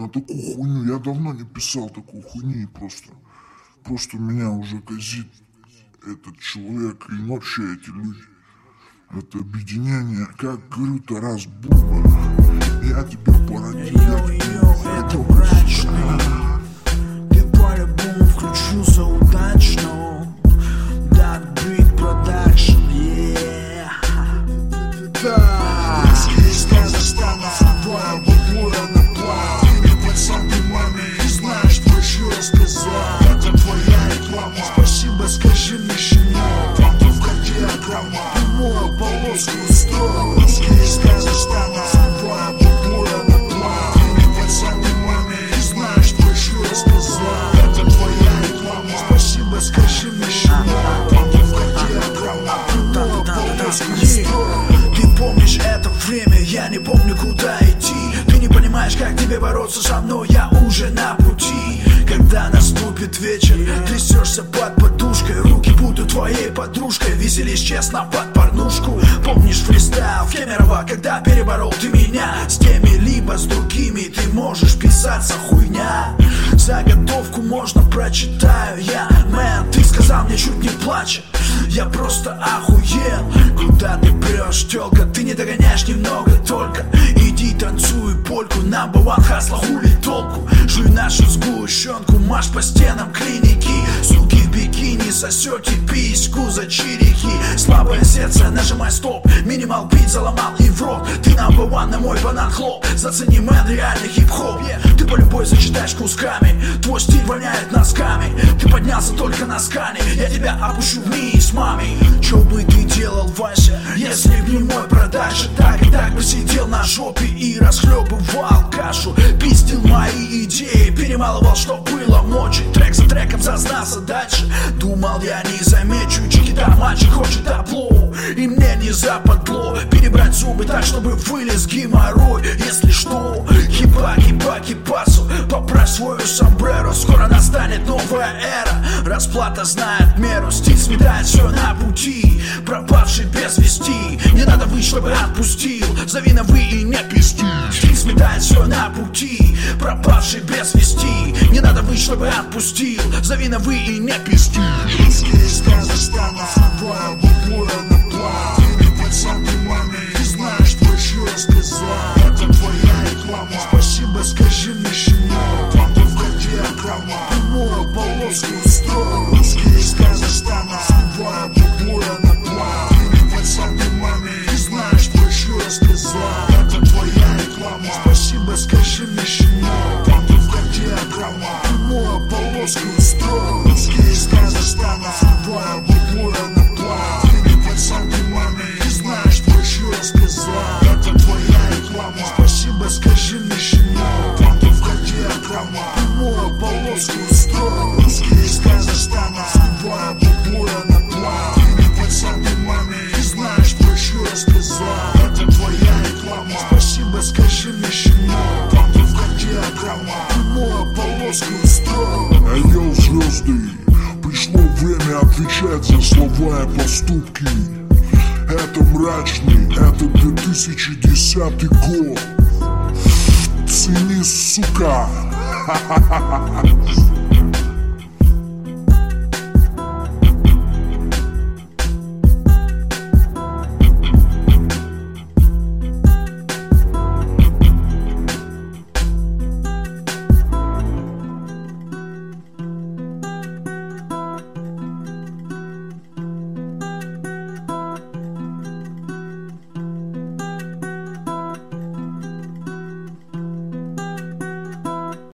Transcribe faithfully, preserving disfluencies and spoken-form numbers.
на такую хуйню. Я давно не писал такой хуйни, просто, просто меня уже казит этот человек и вообще эти люди. Это объединение, как говорю, Тарас Бульба. Я тебя породил, я это брачный. Ты по-любому включился удачно. Dark Beat Production, yeah. Да. Из Казахстана, твоя бабуля на план. Ты не пацан, ты маме и знаешь, что еще рассказать. Это твоя реклама. Спасибо, скажи мне, щенок. Там ты входи, огромна. Ты мою полоску устроил. Из Казахстана, твоя бабуля на план. Ты не пацан, ты маме и знаешь, что еще рассказать. Это твоя реклама. Спасибо, скажи мне, щенок. Там ты входи, огромна. Ты мою полоску устроил. Ты помнишь это время, я не помню, куда идти. Ты не понимаешь, как тебе бороться со мной, я уже на пути. Когда наступит вечер, трясешься под подушкой. Руки будут твоей подружкой, веселись честно под порнушку. Помнишь фристайл в Кемерово, когда переборол ты меня? С теми либо с другими ты можешь писаться хуйня. Заготовку можно прочитаю я. Мэн, ты сказал мне чуть не плача. Я просто охуел. Куда ты прешь, тёлка? Ты не догоняешь немного только. Иди танцуй польку, number one хасла, хули толку. Жуй нашу сгущенку, маш по стенам клиники. Суки в бикини, сосёте письку за чирики. Слабое сердце, нажимай стоп. Минимал бит заломал и в рот. Ты number one на мой банан хлоп. Зацени, мэн, реальный хип-хоп. Ты по любой зачитаешь кусками. Твой стиль воняет носками. Ты поднялся только на скане. Я тебя опущу вниз, мами. Чё бы ты делал, Вася, если б не мой продакшн? Так и так бы сидел на жопе и расхлебывал кашу. Пиздил мои идеи, перемалывал, что было мочи. Трек за треком зазнался дальше. Думал, я не замечу. Чикита мальчик хочет табло, и мне не западло перебрать зубы так, чтобы вылез геморрой. Если что, хиба, хиба, хипасу. Поправь свою сомбреро, скоро настанет новая эра. Расплата знает меру, стиль сметает все на пути. Пропавший без вести, не надо вы, чтобы отпустил. Зови на вы и не пизди. Стиль сметает все на пути. Пропавший без вести, не надо вы, чтобы отпустил. Зови на вы и не пизди. Из Казахстана, твоя бабуля на план. Ты не пацан, ты маме и знаешь, что еще рассказать. Это твоя реклама. Спасибо, скажи мне, щенок. Там ты входи, огромна. Ты мою полоску устроил. Из Казахстана, твоя бабуля на план. Ты не пацан, ты маме и знаешь, что еще рассказать. Это твоя реклама. Спасибо, скажи мне, щенок. Там ты входи, огромна. Ты мою полоску устроил. Из Казахстана, твоя бабуля на план. Ты не пацан, ты маме и знаешь, что еще рассказать. Это твоя реклама. Спасибо, скажи мне, щенок. Там ты входи, огромна. Ты мою полоску устроил. Из Казахстана, твоя бабуля на план. Ты не пацан, ты маме и знаешь, что еще рассказать. Это твоя реклама. Спасибо, скажи мне, щенок. Там ты входи, огромна. Ты мою полоску устроил. Эй, йоу, звезды, пришло время отвечать за слова и поступки. Это мрачный, это две тысячи десятый год. Цени, сука.